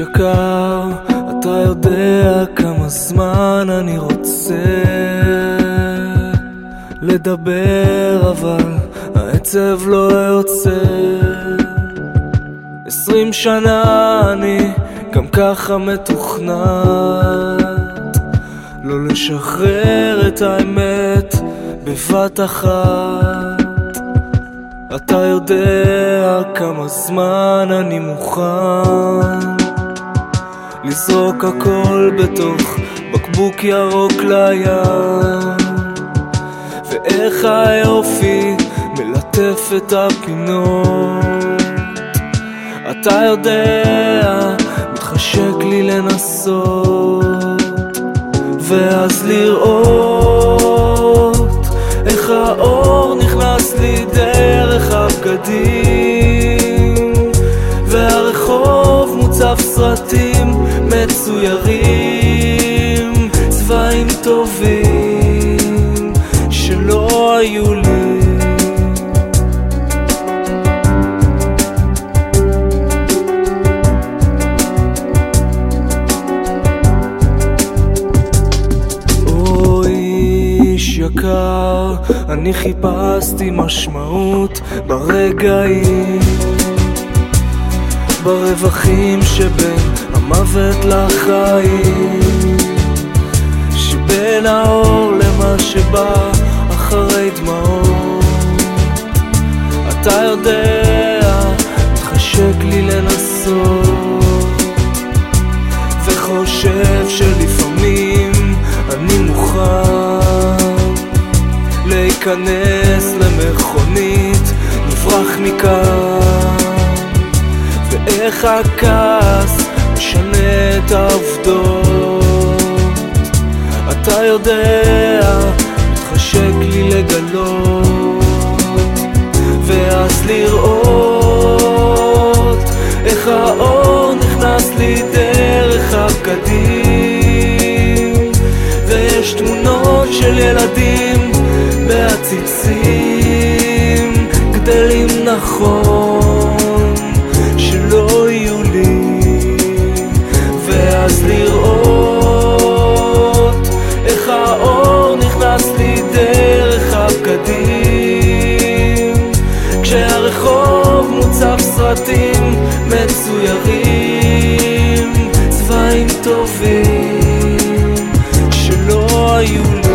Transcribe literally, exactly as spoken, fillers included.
יקר, אתה יודע כמה זמן אני רוצה לדבר, אבל העצב לא יוצא. עשרים שנה אני גם ככה מתוכנת לא לשחרר את האמת בבת אחת. אתה יודע כמה זמן אני מוכן לזרוק הכל בתוך בקבוק ירוק לים, ואיך היופי מלטף את הפינות. אתה יודע, מתחשק לי לנסות ואז לראות איך האור נכנס לי דרך הבגדים, והרחוב מוצף סרטים מצוירים, צבעים טובים שלא היו לי. יקר, אני חיפשתי משמעות ברגעים, ברווחים שבין המוות לחיים, שבין האור למה שבא אחרי דמעות. אתה יודע, מתחשק לי לנסות, וחושב שלפעמים אני מוכן להיכנס למכונית, נברח מכאן, ואיך הכעס משנה את העובדות. אתה יודע, מתחשק לי לגלות, ואז לראות איך האור נכנס לי דרך הבגדים, ויש תמונות של ילדים בעציצים גדלים נכון שלא יהיו לי, ואז לראות איך האור נכנס לי דרך הבגדים, כשהרחוב מוצף סרטים מצוירים, צבעים טובים שלא היו לי.